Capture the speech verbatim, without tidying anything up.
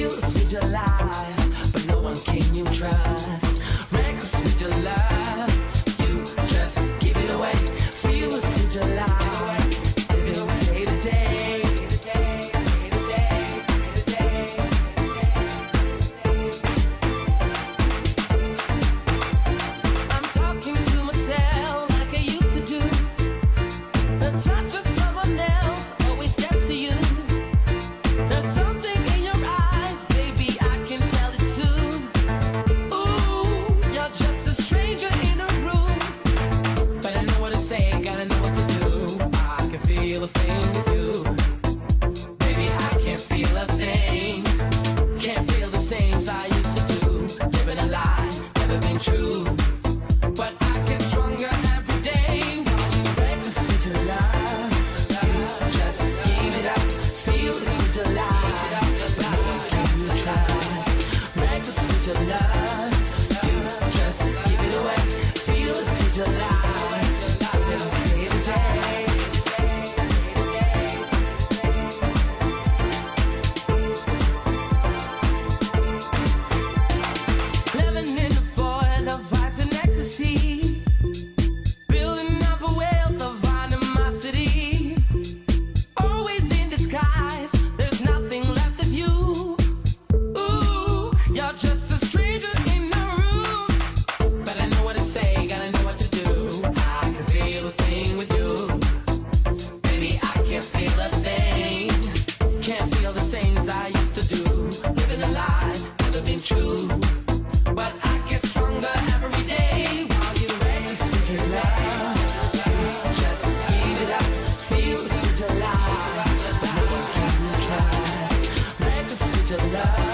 feel this with your life, but no one can you trust. Reckless with your love, you just give it away. Feel this with your life, living away day to day. I'm talking to myself like I used to do. The touch of someone else always gets to you. There's something in your eyes, baby, I can tell it too. Ooh, you're just a stranger in a room, but I know what to say, gotta know what to do. I can feel a thing with you, baby, I can't feel a thing. Can't feel the same as I used to do. Living a lie, never been true, but I get stronger every day. While you reckless with your love, you just give it up. Feel this with your life, no one can you trust. Reckless with your love, you just give it away. Feel this with your life, little day to day. Living in the void of vice and ecstasy, building up a wealth of animosity. Always in disguise, there's nothing left of you. Ooh, you're just a stranger in the room, but I know what to say, gotta know what to do. I can feel a thing with you, baby, I can't feel a thing. Can't feel the same as I used to do. Living a lie, never been true, but I get stronger every day. While you race with your love, just give it up. Feel this with your life, no one can you trust. Reckless with your love.